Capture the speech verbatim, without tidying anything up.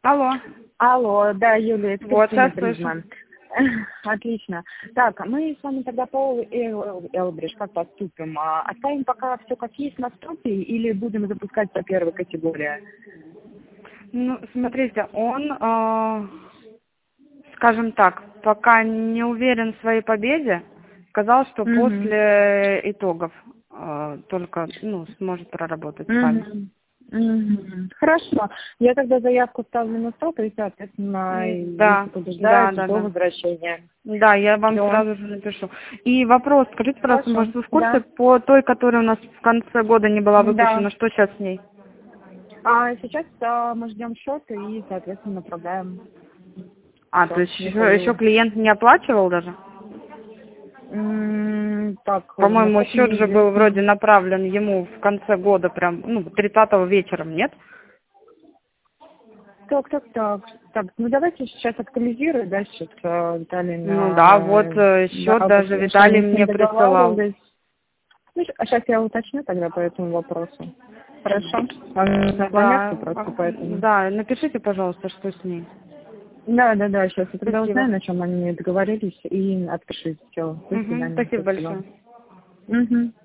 Алло. Алло, да, Юлия, это Вот, Кристина сейчас слышу. Фридман. Отлично. Так, мы с вами тогда по Элбридж как поступим? А, Оставим пока все как есть на стопе или будем запускать по первой категории? Ну, смотрите, он, э, скажем так, пока не уверен в своей победе, сказал, что Мгм. после итогов э, только, ну, сможет проработать с вами. Мгм. Мгм. Хорошо. Я тогда заявку ставлю на стоп, и, соответственно, М, Да, если да, побеждает, да, до да. возвращения. Да, я вам Все. сразу же напишу. И вопрос, скажите, пожалуйста, Хорошо. может, вы в курсе Да. по той, которая у нас в конце года не была Да. выпущена, что сейчас с ней? А сейчас а, мы ждем счет и, соответственно, направляем. А, то Все, есть не еще, еще появилось. клиент не оплачивал даже? М, Так, По-моему, насколько счет мне же был известно. вроде направлен ему в конце года, прям, ну, тридцатого вечером, нет? Так, так, так. Так, ну давайте сейчас актуализирую, да, сейчас э, Виталий Ну да, вот на... э, Да, счет даже потому что Виталий мы с ним мне присылал. договаривались. Ну, а сейчас я уточню тогда по этому вопросу. Хорошо? Вам нужна планерка Да, просто, а, поэтому... да, напишите, пожалуйста, что с ней. Да, да, да, сейчас я тогда Спасибо. узнаю, на чем они договорились, и отпишите. Все. До Угу, свидания. спасибо Спасибо. большое. Угу.